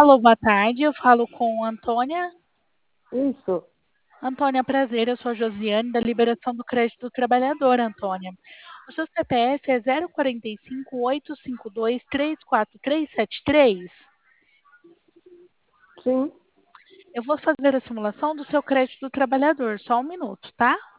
Alô, boa tarde. Eu falo com Antônia. Isso, Antônia, prazer. Eu sou a Josiane, da Liberação do Crédito do Trabalhador, Antônia. O seu CPF é 045-852-34373? sim, Eu vou fazer a simulação do seu crédito do trabalhador. Só um minuto, tá?